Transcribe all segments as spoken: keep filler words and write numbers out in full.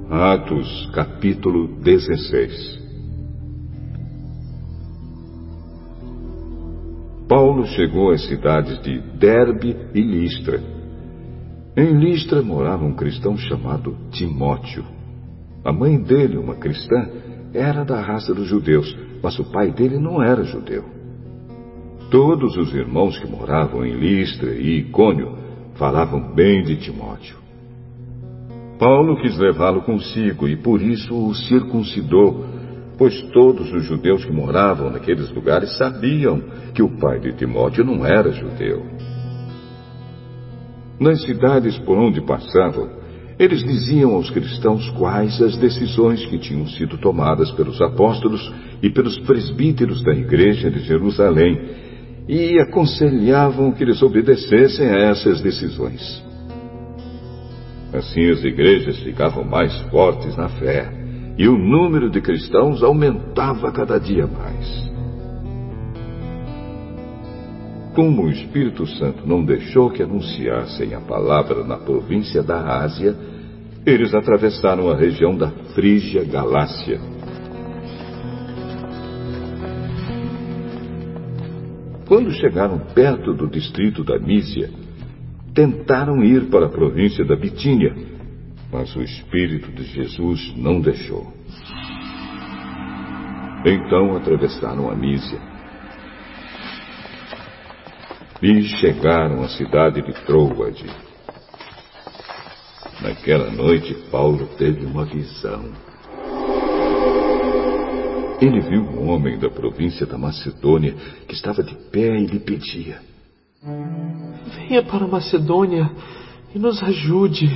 Atos, capítulo dezesseis. Paulo chegou às cidades de Derbe e Listra. Em Listra morava um cristão chamado Timóteo. A mãe dele, uma cristã, era da raça dos judeus, mas o pai dele não era judeu. Todos os irmãos que moravam em Listra e Icônio falavam bem de Timóteo. Paulo quis levá-lo consigo e por isso o circuncidou, pois todos os judeus que moravam naqueles lugares sabiam que o pai de Timóteo não era judeu. Nas cidades por onde passavam, eles diziam aos cristãos quais as decisões que tinham sido tomadas pelos apóstolos e pelos presbíteros da igreja de Jerusalém e aconselhavam que eles obedecessem a essas decisões. Assim as igrejas ficavam mais fortes na fé e o número de cristãos aumentava cada dia mais. Como o Espírito Santo não deixou que anunciassem a palavra na província da Ásia, eles atravessaram a região da Frígia Galácia. Quando chegaram perto do distrito da Mísia, tentaram ir para a província da Bitínia, mas o Espírito de Jesus não deixou. Então atravessaram a Mísia e chegaram à cidade de Troade. Naquela noite, Paulo teve uma visão. Ele viu um homem da província da Macedônia que estava de pé e lhe pedia: venha para a Macedônia e nos ajude.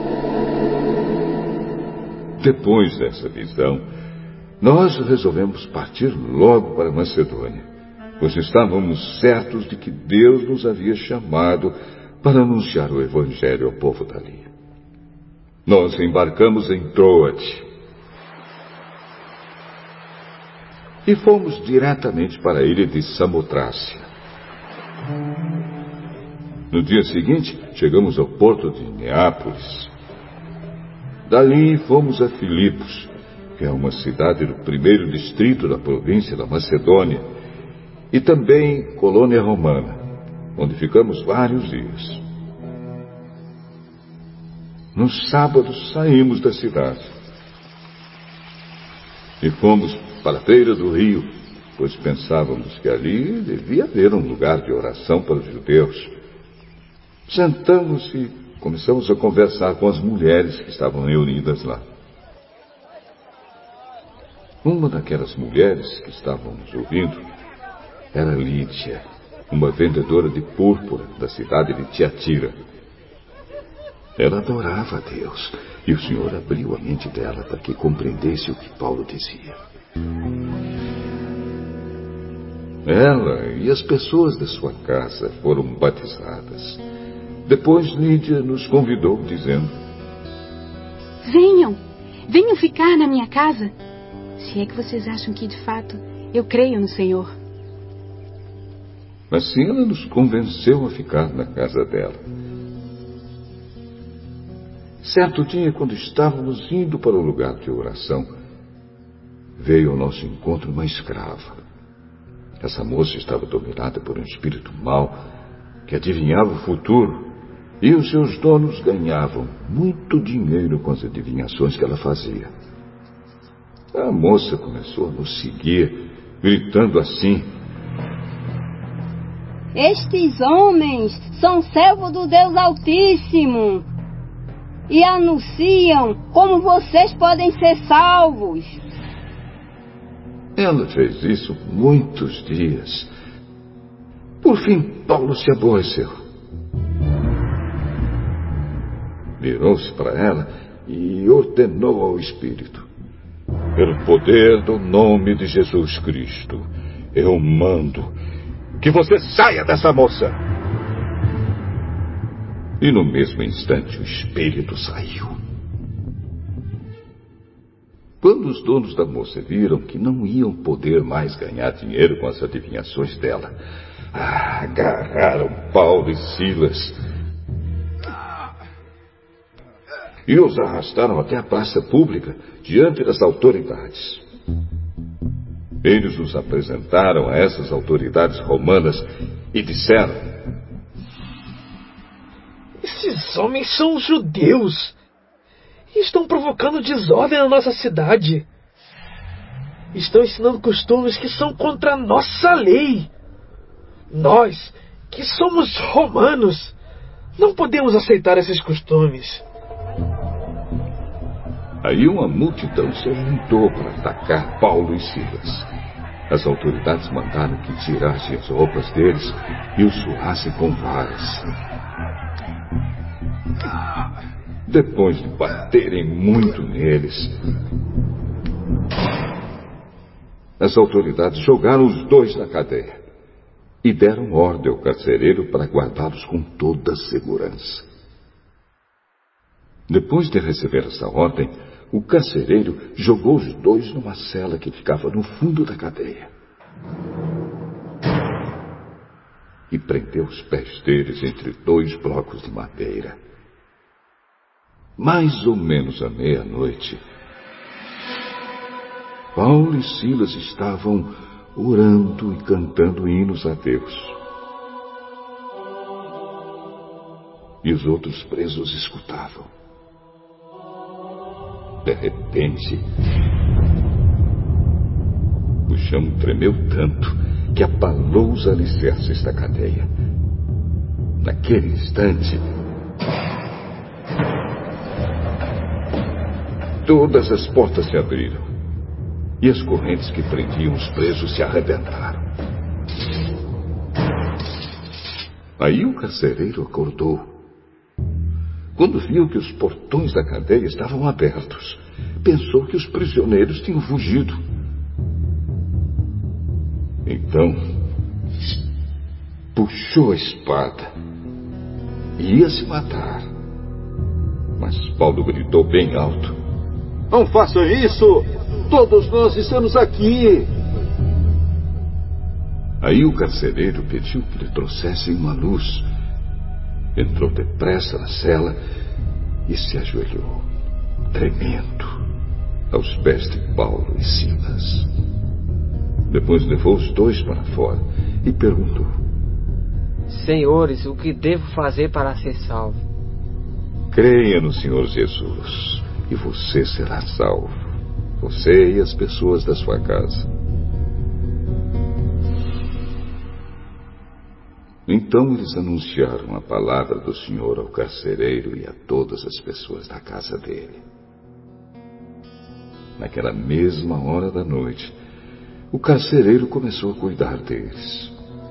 Depois dessa visão, nós resolvemos partir logo para a Macedônia, pois estávamos certos de que Deus nos havia chamado para anunciar o Evangelho ao povo dali. Nós embarcamos em Troade e fomos diretamente para a ilha de Samotrácia. No dia seguinte, chegamos ao porto de Neápolis. Dali fomos a Filipos, que é uma cidade do primeiro distrito da província da Macedônia, e também colônia romana, onde ficamos vários dias. No sábado saímos da cidade e fomos para a beira do rio, pois pensávamos que ali devia haver um lugar de oração para os judeus. Sentamos e começamos a conversar com as mulheres que estavam reunidas lá. Uma daquelas mulheres que estavam nos ouvindo era Lídia, uma vendedora de púrpura da cidade de Tiatira. Ela adorava a Deus e o Senhor abriu a mente dela para que compreendesse o que Paulo dizia. Ela e as pessoas da sua casa foram batizadas. Depois Lídia nos convidou, dizendo: venham, venham ficar na minha casa, se é que vocês acham que de fato eu creio no Senhor. Assim ela nos convenceu a ficar na casa dela. Certo dia, quando estávamos indo para o lugar de oração, veio ao nosso encontro uma escrava. Essa moça estava dominada por um espírito mau que adivinhava o futuro, e os seus donos ganhavam muito dinheiro com as adivinhações que ela fazia. A moça começou a nos seguir, gritando assim: estes homens são servos do Deus Altíssimo e anunciam como vocês podem ser salvos. Ela fez isso muitos dias. Por fim, Paulo se aborreceu. Virou-se para ela e ordenou ao espírito: pelo poder do nome de Jesus Cristo, eu mando que você saia dessa moça. E no mesmo instante o espírito saiu. Quando os donos da moça viram que não iam poder mais ganhar dinheiro com as adivinhações dela, agarraram Paulo e Silas e os arrastaram até a praça pública, diante das autoridades. Eles os apresentaram a essas autoridades romanas e disseram: esses homens são judeus e estão provocando desordem na nossa cidade. Estão ensinando costumes que são contra a nossa lei. Nós, que somos romanos, não podemos aceitar esses costumes. Aí uma multidão se juntou para atacar Paulo e Silas. As autoridades mandaram que tirassem as roupas deles e os surrassem com varas. Depois de baterem muito neles, as autoridades jogaram os dois na cadeia e deram ordem ao carcereiro para guardá-los com toda a segurança. Depois de receber essa ordem, o carcereiro jogou os dois numa cela que ficava no fundo da cadeia e prendeu os pés deles entre dois blocos de madeira. Mais ou menos à meia-noite, Paulo e Silas estavam orando e cantando hinos a Deus. E os outros presos escutavam. De repente, o chão tremeu tanto que abalou os alicerces da cadeia. Naquele instante, todas as portas se abriram e as correntes que prendiam os presos se arrebentaram. Aí o carcereiro acordou. Quando viu que os portões da cadeia estavam abertos, pensou que os prisioneiros tinham fugido. Então, puxou a espada e ia se matar. Mas Paulo gritou bem alto: não façam isso! Todos nós estamos aqui! Aí o carcereiro pediu que lhe trouxessem uma luz. Entrou depressa na cela e se ajoelhou, tremendo, aos pés de Paulo e Silas. Depois levou os dois para fora e perguntou: senhores, o que devo fazer para ser salvo? Creia no Senhor Jesus e você será salvo, você e as pessoas da sua casa. Então eles anunciaram a palavra do Senhor ao carcereiro e a todas as pessoas da casa dele. Naquela mesma hora da noite, o carcereiro começou a cuidar deles,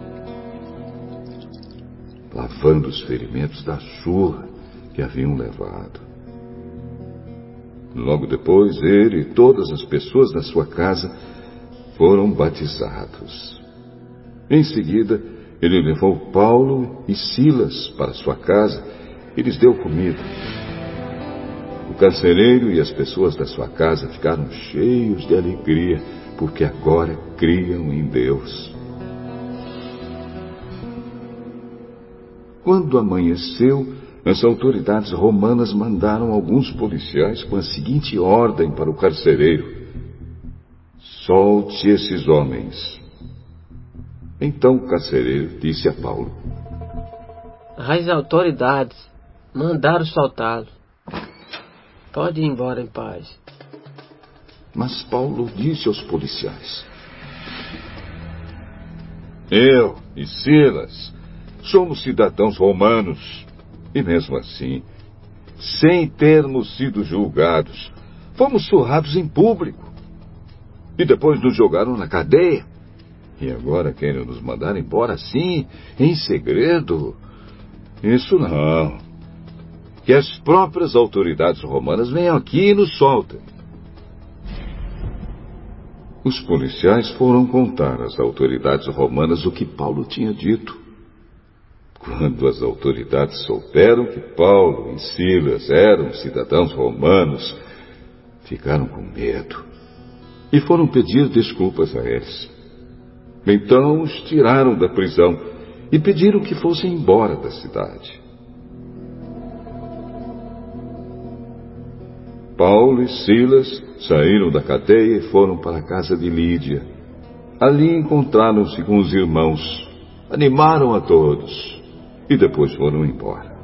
lavando os ferimentos da surra que haviam levado. Logo depois, ele e todas as pessoas da sua casa foram batizados. Em seguida, ele levou Paulo e Silas para sua casa e lhes deu comida. O carcereiro e as pessoas da sua casa ficaram cheios de alegria, porque agora criam em Deus. Quando amanheceu, as autoridades romanas mandaram alguns policiais com a seguinte ordem para o carcereiro: solte esses homens. Então o carcereiro disse a Paulo: as autoridades mandaram soltá-lo. Pode ir embora em paz. Mas Paulo disse aos policiais: eu e Silas somos cidadãos romanos e mesmo assim, sem termos sido julgados, fomos surrados em público e depois nos jogaram na cadeia. E agora querem nos mandar embora assim, em segredo? Isso não. Que as próprias autoridades romanas venham aqui e nos soltem. Os policiais foram contar às autoridades romanas o que Paulo tinha dito. Quando as autoridades souberam que Paulo e Silas eram cidadãos romanos, ficaram com medo e foram pedir desculpas a eles. Então os tiraram da prisão e pediram que fossem embora da cidade. Paulo e Silas saíram da cadeia e foram para a casa de Lídia. Ali encontraram-se com os irmãos, animaram a todos e depois foram embora.